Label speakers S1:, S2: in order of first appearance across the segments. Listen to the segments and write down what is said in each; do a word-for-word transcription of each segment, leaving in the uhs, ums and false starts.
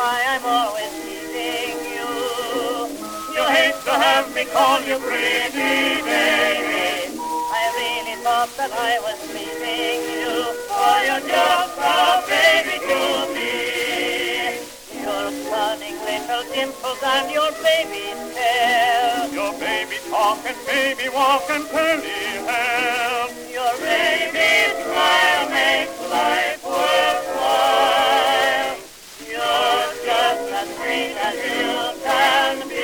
S1: why I'm always teasing you.
S2: You hate to have me call you pretty, baby.
S1: I really thought that I was pleasing you,
S2: For you're just a baby to me.
S1: your cunning little dimples and your baby hair,
S2: Your baby talk and baby walk and curly hair.
S1: your baby smile makes life worthwhile. You're just as sweet as you can be.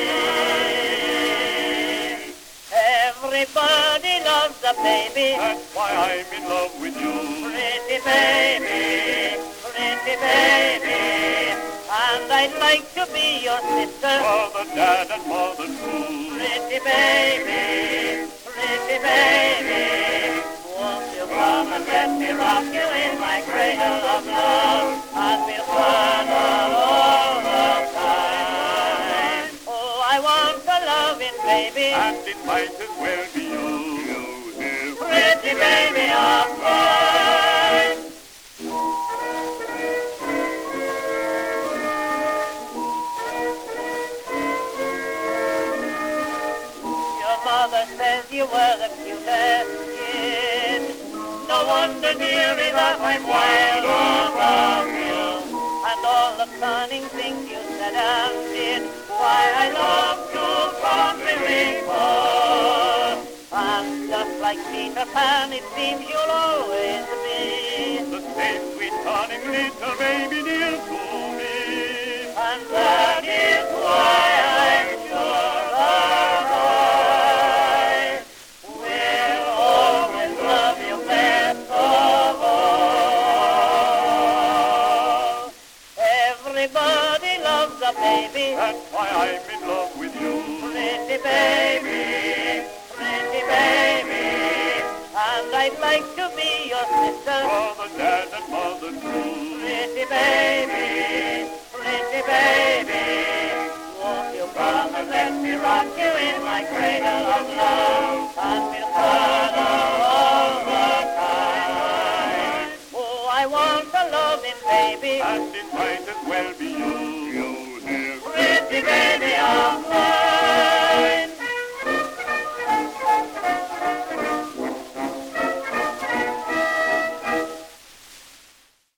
S1: Everybody loves a baby,
S2: That's why I'm in love with you.
S1: pretty baby, pretty baby. And I'd like to be your sister,
S2: Father, dad, and mother too.
S1: pretty baby, pretty baby. Won't you come and let me rock you in my cradle of love, and we'll cuddle all the time. Oh, I want a loving baby,
S2: And it might as well be you.
S1: pretty baby of mine. Your mother says you were the cutest kid. No wonder, dearie, that I'm wild over you. And all the cunning things you said and did, why I love to fondly recall. And just like Peter Pan, it seems you'll always be.
S2: The same sweet, cunning little baby dear to me.
S1: And that is why I'm sure that I will always love you best of all. Everybody loves a baby,
S2: That's why I'm in love with you.
S1: pretty baby, pretty baby. And I'd like to be your sister,
S2: Father, dad, and mother too.
S1: pretty baby, pretty baby. Won't you come and let me rock you in my cradle of love, and we'll cuddle all the time. Oh, I want a loving baby,
S2: And it might as well be you.
S1: pretty baby of mine.